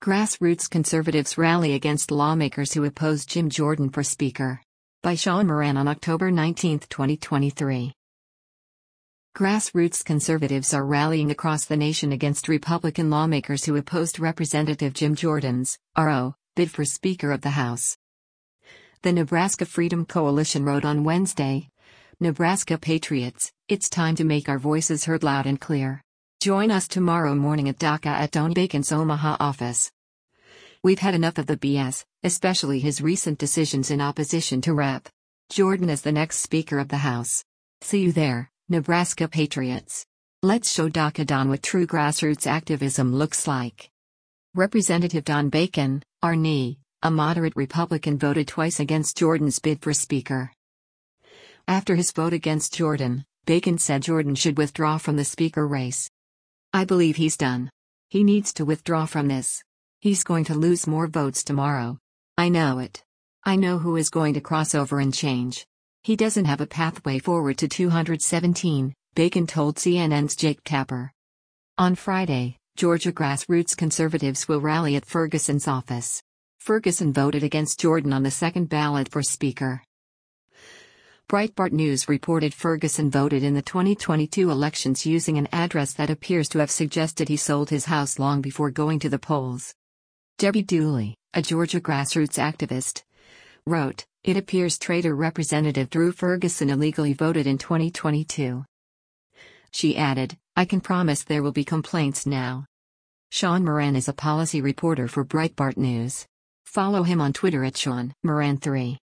Grassroots conservatives rally against lawmakers who oppose Jim Jordan for Speaker. By Sean Moran on October 19, 2023. Grassroots conservatives are rallying across the nation against Republican lawmakers who opposed Representative Jim Jordan's RO bid for Speaker of the House. The Nebraska Freedom Coalition wrote on Wednesday, "Nebraska Patriots, it's time to make our voices heard loud and clear. Join us tomorrow morning at DACA at Don Bacon's Omaha office. We've had enough of the BS, especially his recent decisions in opposition to Rep. Jordan as the next Speaker of the House. See you there, Nebraska Patriots. Let's show DACA Don what true grassroots activism looks like." Representative Don Bacon, RN, a moderate Republican, voted twice against Jordan's bid for Speaker. After his vote against Jordan, Bacon said Jordan should withdraw from the Speaker race. "I believe he's done. He needs to withdraw from this. He's going to lose more votes tomorrow. I know it. I know who is going to cross over and change. He doesn't have a pathway forward to 217, Bacon told CNN's Jake Tapper. On Friday, Georgia grassroots conservatives will rally at Ferguson's office. Ferguson voted against Jordan on the second ballot for Speaker. Breitbart News reported Ferguson voted in the 2022 elections using an address that appears to have suggested he sold his house long before going to the polls. Debbie Dooley, a Georgia grassroots activist, wrote, "It appears traitor Representative Drew Ferguson illegally voted in 2022. She added, "I can promise there will be complaints now." Sean Moran is a policy reporter for Breitbart News. Follow him on Twitter at Sean Moran3.